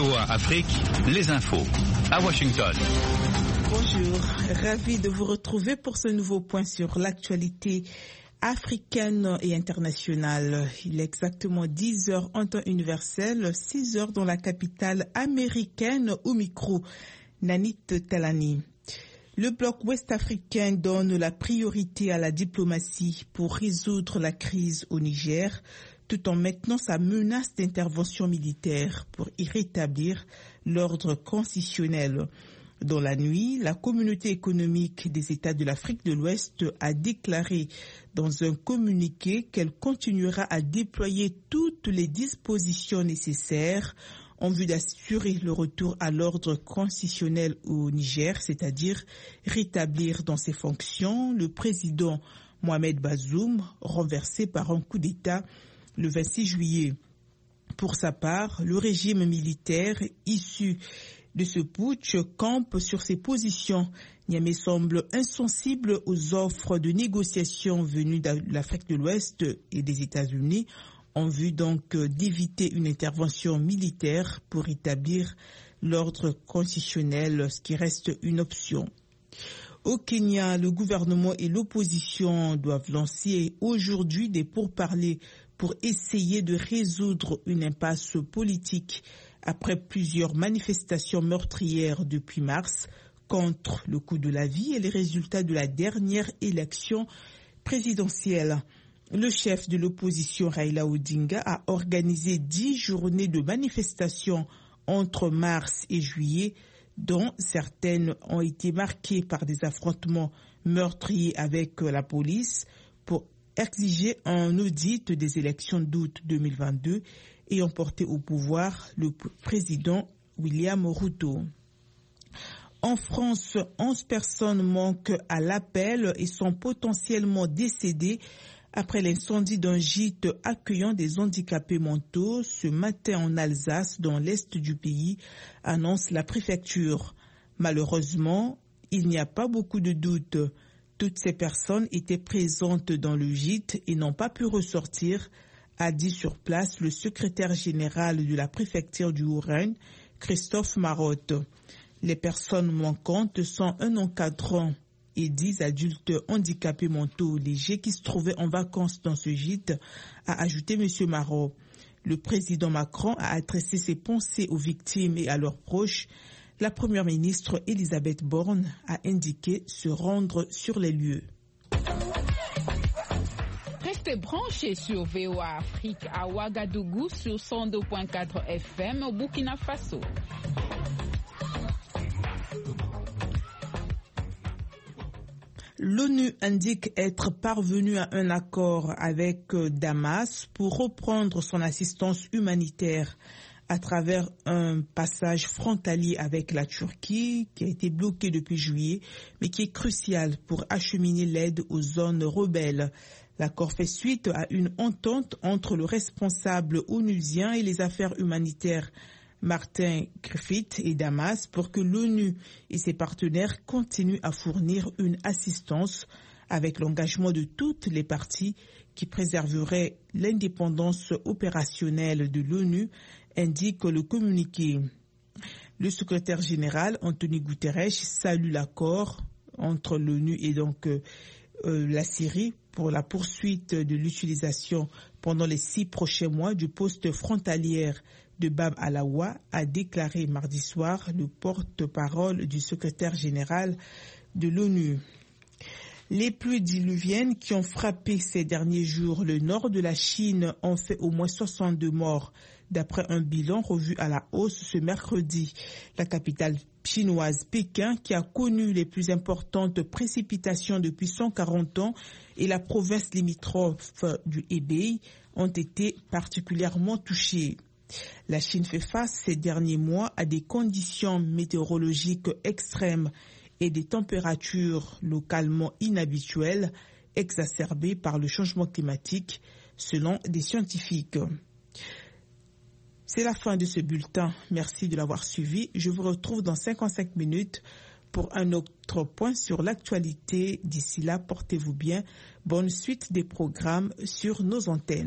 VOA Afrique, les infos. À Washington. Bonjour, ravi de vous retrouver pour ce nouveau point sur l'actualité africaine et internationale. Il est exactement 10h en temps universel, 6h dans la capitale américaine. Au micro, Nanit Talani. Le bloc ouest-africain donne la priorité à la diplomatie pour résoudre la crise au Niger, tout en maintenant sa menace d'intervention militaire pour y rétablir l'ordre constitutionnel. Dans la nuit, la communauté économique des États de l'Afrique de l'Ouest a déclaré dans un communiqué qu'elle continuera à déployer toutes les dispositions nécessaires en vue d'assurer le retour à l'ordre constitutionnel au Niger, c'est-à-dire rétablir dans ses fonctions le président Mohamed Bazoum, renversé par un coup d'État le 26 juillet. Pour sa part, le régime militaire issu de ce putsch campe sur ses positions. Niamey semble insensible aux offres de négociation venues de l'Afrique de l'Ouest et des États-Unis, en vue donc d'éviter une intervention militaire pour établir l'ordre constitutionnel, ce qui reste une option. Au Kenya, le gouvernement et l'opposition doivent lancer aujourd'hui des pourparlers pour essayer de résoudre une impasse politique après plusieurs manifestations meurtrières depuis mars contre le coût de la vie et les résultats de la dernière élection présidentielle. Le chef de l'opposition Raila Odinga a organisé 10 journées de manifestations entre mars et juillet, dont certaines ont été marquées par des affrontements meurtriers avec la police pour exiger un audit des élections d'août 2022 et ont porté au pouvoir le président William Ruto. En France, 11 personnes manquent à l'appel et sont potentiellement décédées après l'incendie d'un gîte accueillant des handicapés mentaux ce matin en Alsace, dans l'est du pays, annonce la préfecture. Malheureusement, il n'y a pas beaucoup de doutes. Toutes ces personnes étaient présentes dans le gîte et n'ont pas pu ressortir, a dit sur place le secrétaire général de la préfecture du Haut-Rhin, Christophe Marotte. Les personnes manquantes sont un encadrant et 10 adultes handicapés mentaux légers qui se trouvaient en vacances dans ce gîte, a ajouté M. Marot. Le président Macron a adressé ses pensées aux victimes et à leurs proches. La première ministre Elisabeth Borne a indiqué se rendre sur les lieux. Restez branchés sur VOA Afrique à Ouagadougou sur 102.4 FM au Burkina Faso. L'ONU indique être parvenue à un accord avec Damas pour reprendre son assistance humanitaire à travers un passage frontalier avec la Turquie qui a été bloqué depuis juillet, mais qui est crucial pour acheminer l'aide aux zones rebelles. L'accord fait suite à une entente entre le responsable onusien et les affaires humanitaires Martin Griffith et Damas pour que l'ONU et ses partenaires continuent à fournir une assistance avec l'engagement de toutes les parties qui préserverait l'indépendance opérationnelle de l'ONU, indique le communiqué. Le secrétaire général Antonio Guterres salue l'accord entre l'ONU et donc la Syrie pour la poursuite de l'utilisation pendant les 6 prochains mois du poste frontalier de Bab Alaoua, a déclaré mardi soir le porte-parole du secrétaire général de l'ONU. Les pluies diluviennes qui ont frappé ces derniers jours le nord de la Chine ont fait au moins 62 morts, d'après un bilan revu à la hausse ce mercredi. La capitale chinoise, Pékin, qui a connu les plus importantes précipitations depuis 140 ans, et la province limitrophe du Hebei ont été particulièrement touchées. La Chine fait face ces derniers mois à des conditions météorologiques extrêmes et des températures localement inhabituelles exacerbées par le changement climatique, selon des scientifiques. C'est la fin de ce bulletin. Merci de l'avoir suivi. Je vous retrouve dans 55 minutes pour un autre point sur l'actualité. D'ici là, portez-vous bien. Bonne suite des programmes sur nos antennes.